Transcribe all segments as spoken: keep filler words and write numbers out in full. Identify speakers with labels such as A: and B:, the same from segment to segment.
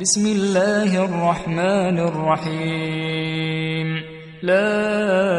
A: بسم الله الرحمن الرحيم لا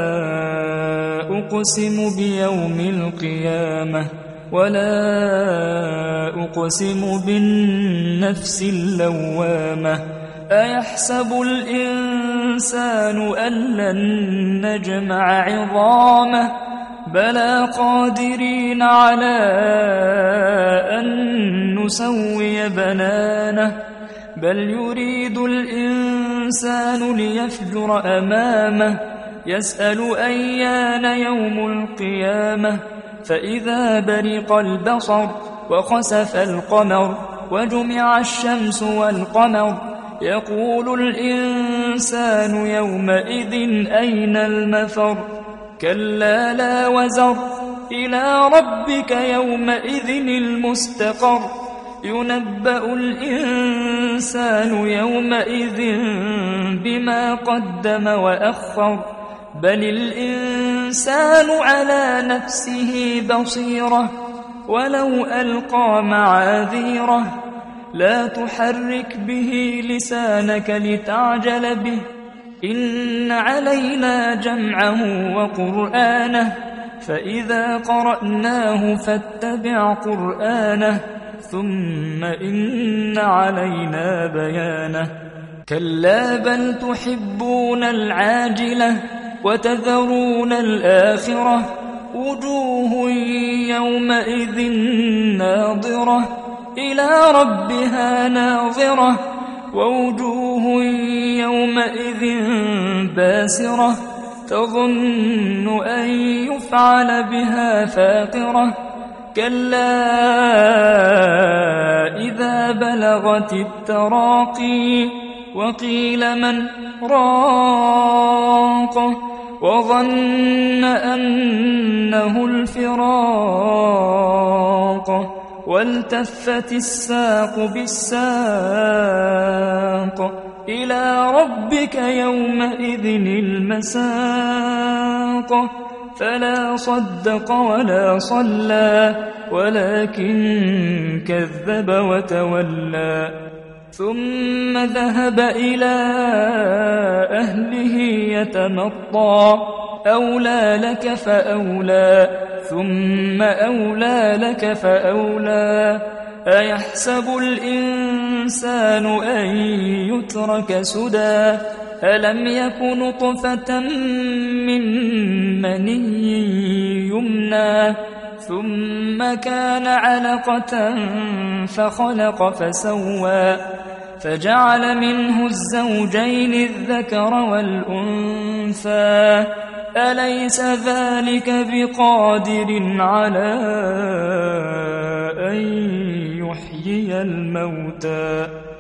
A: أقسم بيوم القيامة ولا أقسم بالنفس اللوامة أيحسب الإنسان أن لن نجمع عظامه بلى قادرين على أن نسوي بنانه بل يريد الإنسان ليفجر أمامه يسأل أيان يوم القيامة فإذا برق البصر وخسف القمر وجمع الشمس والقمر يقول الإنسان يومئذ أين المفر كلا لا وزر إلى ربك يومئذ المستقر ينبأ الإنسان يومئذ بما قدم وأخر بل الإنسان على نفسه بصيرة ولو ألقى معاذيره لا تحرك به لسانك لتعجل به إن علينا جمعه وقرآنه فإذا قرأناه فاتبع قرآنه ثم إن علينا بيانه كلا بل تحبون العاجلة وتذرون الآخرة وجوه يومئذ ناظرة إلى ربها ناظرة ووجوه يومئذ باسرة تظن أن يفعل بها فاقرة كلا إذا بلغت التراقي وقيل من راق وظن أنه الفراق والتفت الساق بالساق إلى ربك يومئذ المساق فلا صدق ولا صلى ولكن كذب وتولى ثم ذهب إلى أهله يتمطى أولى لك فأولى ثم أولى لك فأولى أيحسب الإنسان أن يترك سدى ألم يك نطفة من مني يمنى ثم كان علقة فخلق فسوى فجعل منه الزوجين الذكر والأنثى أليس ذلك بقادر على أن يحيي الموتى